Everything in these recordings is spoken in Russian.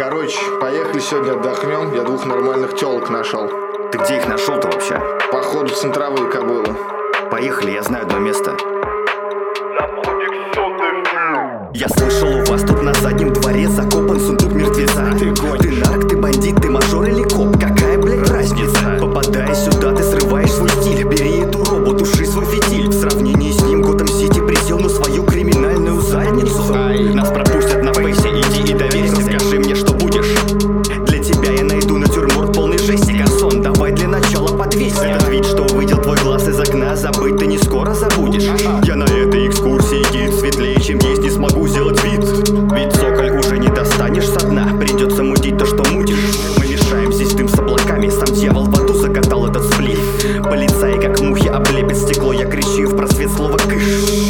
Короче, поехали сегодня отдохнем. Я 2 нормальных телок нашел. Ты где их нашел-то вообще? Походу центровые кобылы. Поехали, я знаю одно место. Я слышал, у вас тут на заднем дворе закопан сундук мертвеца. Ты нарк, ты бандит, ты мажор или коп? Какая, блядь, разница? Попадая сюда, ты срываешь свой стиль. Бери эту робу, туши свой фитиль. В сравнении с ним Готэм Сити присел на свою криминальную задницу. Нас пропустят на фейсе, иди и доверься. Скажи мне, что будешь. Для тебя я найду натюрморт полный жести. Гарсон, давай для начала по 200. Этот вид, что увидел твой глаз из окна, забыть ты не скоро забудешь. Я на этой экскурсии гид светлее, чем есть, не смогу сделать вид. Ведь цоколь уже не достанешь со дна. Придется мутить то, что мутишь. Мы мешаем здесь дым с облаками. Сам дьявол в аду закатал этот сплив. Полицаи как мухи облепят стекло. Я кричу в просвет слова кыш.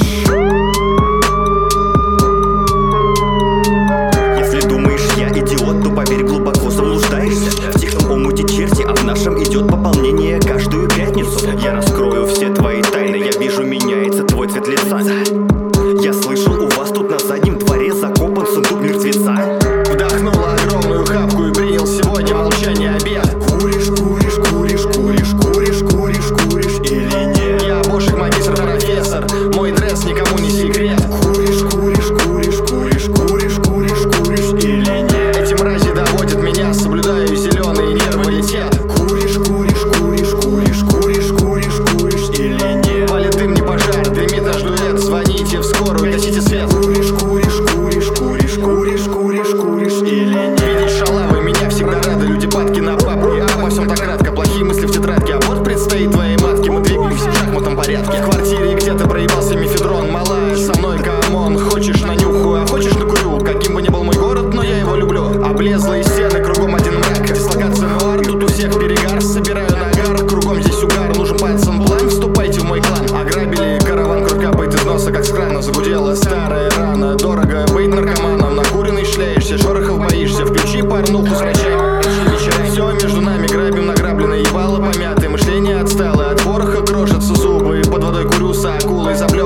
Если думаешь, я идиот, то поверь, глубоко заблуждаешься. В тихом омуте черти, а в нашем идет пополнение каждую пятницу. Я раскрою все твои тайны. Я вижу, меняется твой цвет лица. Я слышал, у вас тут на заднем дворе закопан сундук мертвеца. Вдохнул огромную хапку и принял сегодня молчание обед. Куришь, куришь, куришь, куришь, куришь, куришь, куришь или нет? Я бошек, магистр, профессор. Мой дресс никому не секрет. Куришь, куришь, куришь, куришь, куришь, куришь, куришь или нет? Эти мрази доводят меня, соблюдаю зеленый нервалитет. Куришь, куришь, куришь, куришь, куришь, куришь, куришь или нет? Палит дым, не пожар, дымит аж дуэт. Звоните в скорую, гасите свет. Куришь, куришь, куришь, куришь, куришь, куришь, куришь или нет? Видеть шалавы, меня всегда рады. Люди падки на папку, я обо всем так кратко. Плохие мысли в тетрадке, а вот предстоит твоей матке. Мы двигаемся в шахматном порядке. В квартире где-то проебался мефедрон. Малая со мной, камон. Хочешь нанюхаю, а хочешь накурю. Каким бы ни был мой город, но я его люблю. Облезлые стены, кругом один мрак. Дислокация нуар, тут у всех перегар. Собираю нагар, кругом здесь угар. Нужен пальцем план, вступайте в мой клан. Ограбили караван, кровь капает из носа, как с крана. Загудела старая рана. Дорого быть наркоманом. Накуренный шляешься, шорохов боишься. Включи порнуху, скачай. Все между нами, грабим награбленное. Ебало помятое, мышление отсталое. От вороха крошатся зубы. Под водой курю с акулой, заплю